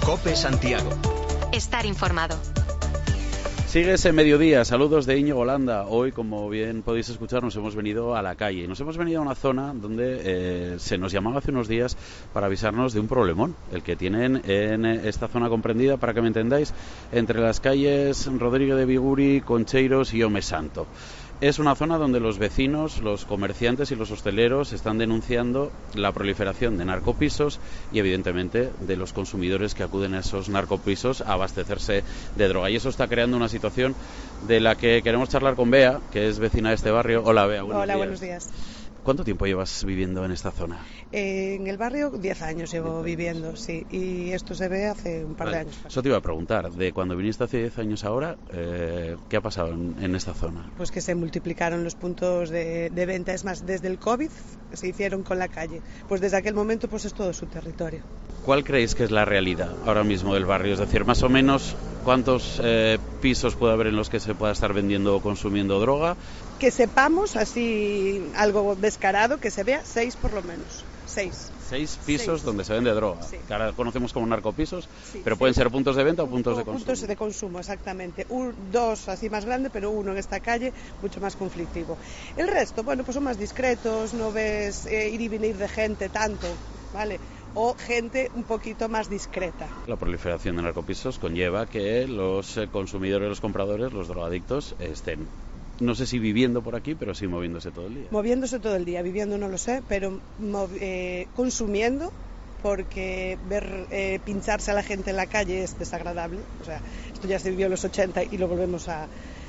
COPE Santiago. Estar informado. Sigue ese mediodía, saludos de Íñigo Landa. Hoy, como bien podéis escuchar, nos hemos venido a la calle. Nos hemos venido a una zona donde se nos llamaba hace unos días para avisarnos de un problemón, el que tienen en esta zona comprendida, para que me entendáis, entre las calles Rodríguez de Biguri, Concheiros y Home Santo. Es una zona donde los vecinos, los comerciantes y los hosteleros están denunciando la proliferación de narcopisos y, evidentemente, de los consumidores que acuden a esos narcopisos a abastecerse de droga. Y eso está creando una situación de la que queremos charlar con Bea, que es vecina de este barrio. Hola, Bea, buenos días. Hola, buenos días. ¿Cuánto tiempo llevas viviendo en esta zona? En el barrio 10 años llevo viviendo, sí, y esto se ve hace un par de años. Eso te iba a preguntar, de cuando viniste hace 10 años ahora, ¿qué ha pasado en esta zona? Pues que se multiplicaron los puntos de venta, es más, desde el COVID se hicieron con la calle, pues desde aquel momento pues es todo su territorio. ¿Cuál creéis que es la realidad ahora mismo del barrio? Es decir, más o menos, ¿cuántos pisos puede haber en los que se pueda estar vendiendo o consumiendo droga? Que sepamos, así algo descarado, que se vea 6 por lo menos, 6. 6 pisos donde se vende droga, sí. Que ahora conocemos como narcopisos, sí, pero pueden ser puntos de venta o puntos de consumo. Puntos de consumo, exactamente. 2 así más grandes, pero uno en esta calle mucho más conflictivo. El resto, bueno, pues son más discretos, no ves ir y venir de gente tanto, ¿vale? O gente un poquito más discreta. La proliferación de narcopisos conlleva que los consumidores, los compradores, los drogadictos estén, no sé si viviendo por aquí, pero sí moviéndose todo el día. Moviéndose todo el día, viviendo no lo sé, pero consumiendo, porque ver pincharse a la gente en la calle es desagradable. O sea, esto ya se vivió en los 80 y lo volvemos a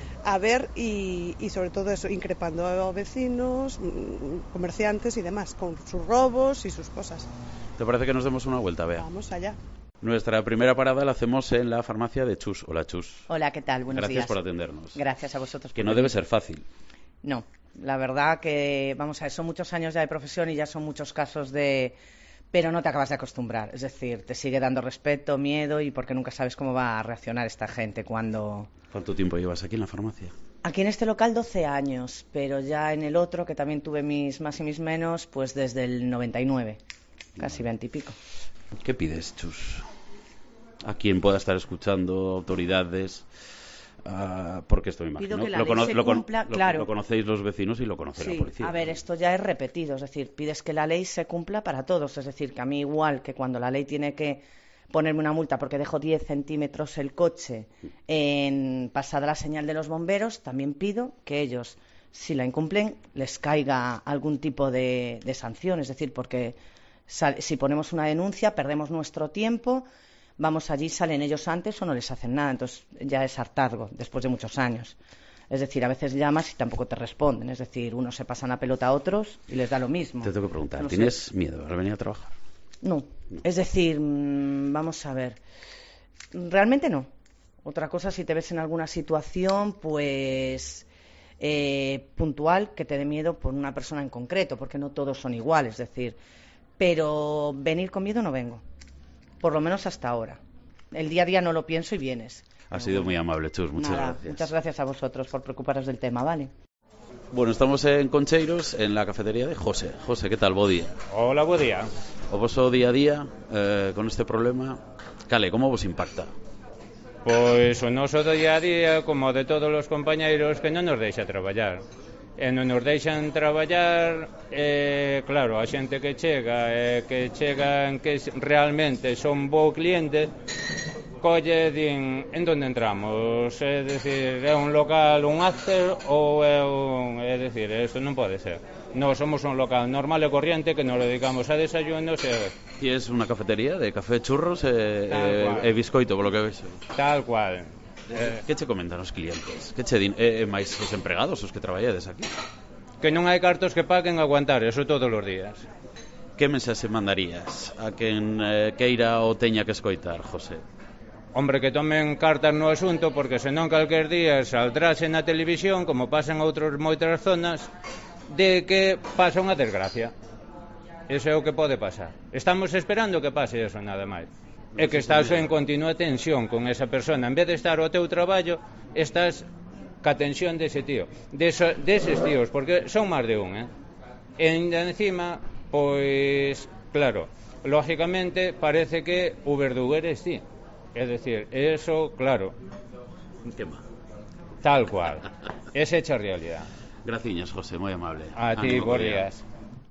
ver y sobre todo eso, increpando a vecinos, comerciantes y demás, con sus robos y sus cosas. ¿Te parece que nos demos una vuelta, Bea? Vamos allá. Nuestra primera parada la hacemos en la farmacia de Chus. Hola, Chus. Hola, ¿qué tal? Buenos días. Gracias por atendernos. Gracias a vosotros. Que no debe ser fácil. No, la verdad que, vamos a ver, son muchos años ya de profesión y ya son muchos casos de... Pero no te acabas de acostumbrar, es decir, te sigue dando respeto, miedo y porque nunca sabes cómo va a reaccionar esta gente cuando... ¿Cuánto tiempo llevas aquí en la farmacia? Aquí en este local 12 años, pero ya en el otro, que también tuve mis más y mis menos, pues desde el 99, casi 20 y pico. ¿Qué pides, Chus? A quien pueda estar escuchando, autoridades, porque esto me imagino. Pido que la ley se cumpla, claro. Lo conocéis los vecinos y lo conoce la policía. A ver, esto ya es repetido, es decir, pides que la ley se cumpla para todos, es decir, que a mí igual que cuando la ley tiene que ponerme una multa porque dejo 10 centímetros el coche en pasada la señal de los bomberos, también pido que ellos, si la incumplen, les caiga algún tipo de sanción, es decir, porque si ponemos una denuncia perdemos nuestro tiempo. Vamos allí, salen ellos antes o no les hacen nada, entonces ya es hartazgo después de muchos años. Es decir, a veces llamas y tampoco te responden, es decir, unos se pasan la pelota a otros y les da lo mismo. Te tengo que preguntar, ¿tienes miedo al venir a trabajar? No, es decir, vamos a ver, realmente no. Otra cosa, si te ves en alguna situación, pues puntual, que te dé miedo por una persona en concreto, porque no todos son iguales, es decir, pero venir con miedo no vengo. Por lo menos hasta ahora. El día a día no lo pienso y vienes. Ha sido muy amable, Chus. Muchas gracias. Muchas gracias a vosotros por preocuparos del tema, ¿vale? Bueno, estamos en Concheiros, en la cafetería de José. José, ¿qué tal? Bo día. Hola, bo día. O voso día a día con este problema, cale, como vos impacta? Pois o noso día a día, como de todos os compañeiros, que non nos deixa traballar. E non nos deixan traballar, claro, a xente que chegan que realmente son bo cliente, colle, din, en donde entramos? É dicir, é un local, un after, ou é dicir, isto non pode ser. Nós somos un local normal e corriente que nos dedicamos a desayunos e es unha cafetería de café, churros e biscoito, polo que vexo. Tal cual. Que che comentan os clientes? Que che din? máis os empregados, os que traballades aquí? Que non hai cartos que paguen aguantar eso todos os días. Que mensaxe mandarías a quen queira ou teña que escoitar, José? Hombre, que tomen cartas no asunto, porque senón calquer día saldrase na televisión, como pasa en outras moitas zonas, de que pasa unha desgracia. Eso é o que pode pasar. Estamos esperando que pase eso, nada máis. É que estás en continua tensión con esa persona. En vez de estar ao teu traballo, estás ca tensión dese tío, deses tíos, porque son máis de un, E ainda encima, pois, claro, lógicamente parece que o verduguero eres ti. Es decir, eso, claro, Un tema. tal cual, es hecha realidad. Gracias, José, muy amable. A ti, Ánimo, buenos Bea. días.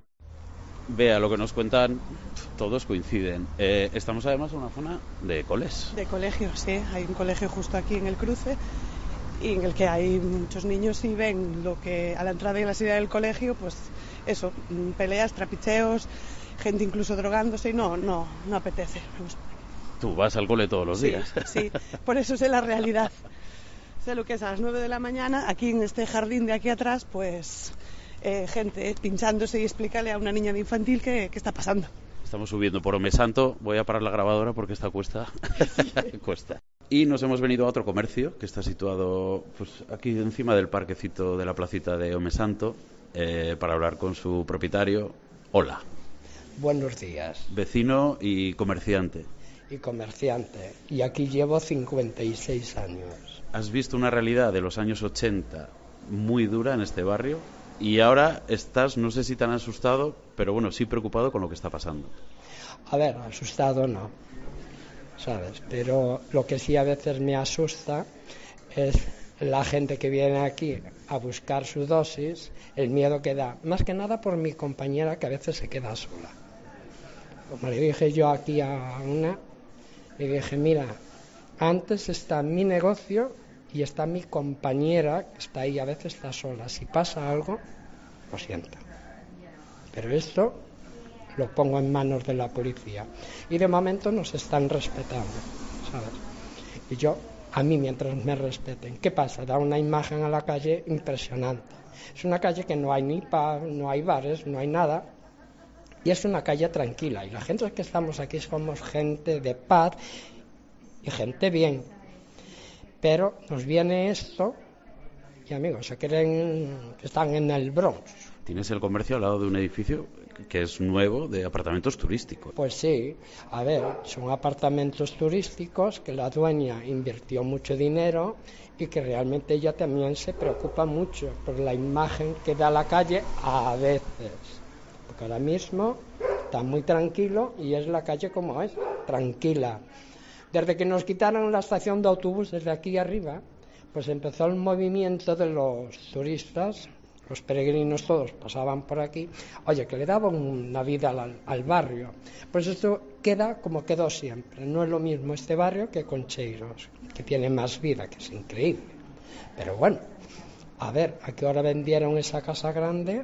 Vea, lo que nos cuentan, todos coinciden. Estamos además en una zona de coles. De colegio, sí. Hay un colegio justo aquí en el cruce y en el que hay muchos niños y ven lo que a la entrada y a la salida del colegio, pues eso, peleas, trapicheos, gente incluso drogándose y no apetece. Tú vas al cole todos los días. Sí, por eso sé la realidad. Sé lo que es a las 9 de la mañana, aquí en este jardín de aquí atrás, pues gente pinchándose y explícale a una niña de infantil qué está pasando. Estamos subiendo por Omesanto. Voy a parar la grabadora porque esta cuesta. Cuesta. Y nos hemos venido a otro comercio que está situado pues aquí encima del parquecito de la placita de Omesanto para hablar con su propietario. Hola. Buenos días. Vecino y comerciante. Y comerciante. Y aquí llevo 56 años. Has visto una realidad de los años 80 muy dura en este barrio y ahora estás, no sé si tan asustado, pero bueno, sí preocupado con lo que está pasando. A ver, asustado no, ¿sabes? Pero lo que sí a veces me asusta es la gente que viene aquí a buscar su dosis, el miedo que da. Más que nada por mi compañera que a veces se queda sola. Como le dije yo aquí a una, le dije, mira, antes está mi negocio y está mi compañera, que está ahí, a veces está sola. Si pasa algo, lo siento. Pero esto lo pongo en manos de la policía. Y de momento nos están respetando, ¿sabes? Y yo, a mí, mientras me respeten, ¿qué pasa? Da una imagen a la calle impresionante. Es una calle que no hay ni pub, no hay bares, no hay nada. Y es una calle tranquila. Y la gente que estamos aquí somos gente de paz y gente bien. Pero nos viene esto y amigos, se creen que están en el Bronx. Tienes el comercio al lado de un edificio que es nuevo de apartamentos turísticos. Pues sí, a ver, son apartamentos turísticos que la dueña invirtió mucho dinero y que realmente ella también se preocupa mucho por la imagen que da la calle a veces. Porque ahora mismo está muy tranquilo y es la calle como es, tranquila. Desde que nos quitaron la estación de autobús desde aquí arriba, pues empezó el movimiento de los turistas, los peregrinos todos pasaban por aquí, oye, que le daban una vida al barrio. Pues esto queda como quedó siempre, no es lo mismo este barrio que Concheiros, que tiene más vida, que es increíble. Pero bueno, a ver, ¿a qué hora vendieron esa casa grande?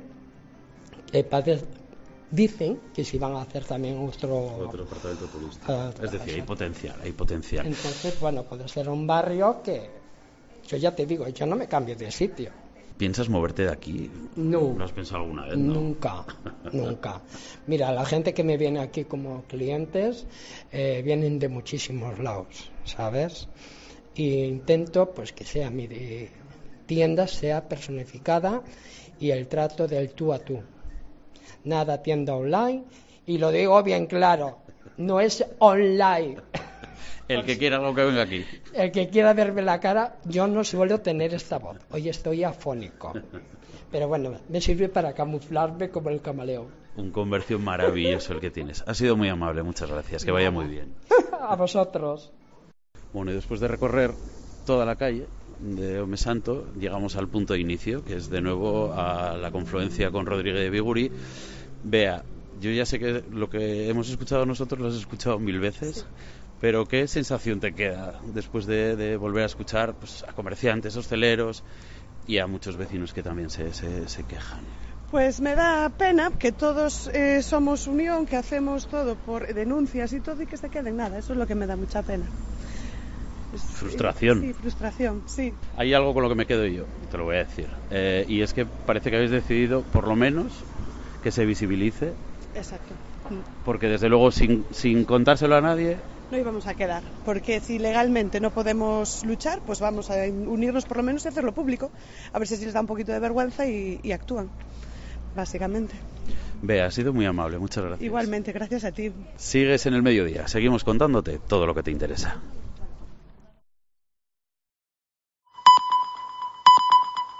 Dicen que se van a hacer también otro apartamento turístico. Es decir, hay potencial. Entonces, bueno, puede ser un barrio que, yo ya te digo, yo no me cambio de sitio. ¿Piensas moverte de aquí? No. ¿Lo has pensado alguna vez? No. Nunca. Mira, la gente que me viene aquí como clientes vienen de muchísimos lados, ¿sabes? Y intento, pues, que sea mi tienda sea personificada y el trato del tú a tú. Nada tienda online, y lo digo bien claro, no es online. El que quiera algo que venga aquí. El que quiera verme la cara, yo no suelo tener esta voz. Hoy estoy afónico. Pero bueno, me sirve para camuflarme como el camaleón. Un comercio maravilloso el que tienes. Ha sido muy amable, muchas gracias. Que vaya muy bien. A vosotros. Bueno, y después de recorrer toda la calle de Omesanto, llegamos al punto de inicio, que es de nuevo a la confluencia con Rodríguez de Bigurí. Vea, yo ya sé que lo que hemos escuchado nosotros lo has escuchado 1000 veces, pero ¿qué sensación te queda después de volver a escuchar pues, a comerciantes, hosteleros y a muchos vecinos que también se quejan? Pues me da pena que todos somos unión, que hacemos todo por denuncias y todo y que se queden nada. Eso es lo que me da mucha pena. Frustración. Sí, frustración, sí. Hay algo con lo que me quedo yo, te lo voy a decir. Y es que parece que habéis decidido, por lo menos, que se visibilice. Exacto. Porque desde luego, sin contárselo a nadie, no íbamos a quedar. Porque si legalmente no podemos luchar, pues vamos a unirnos por lo menos y hacerlo público. A ver si les da un poquito de vergüenza y actúan, básicamente. Bea, ha sido muy amable, muchas gracias. Igualmente, gracias a ti. Sigues en El Mediodía, seguimos contándote todo lo que te interesa.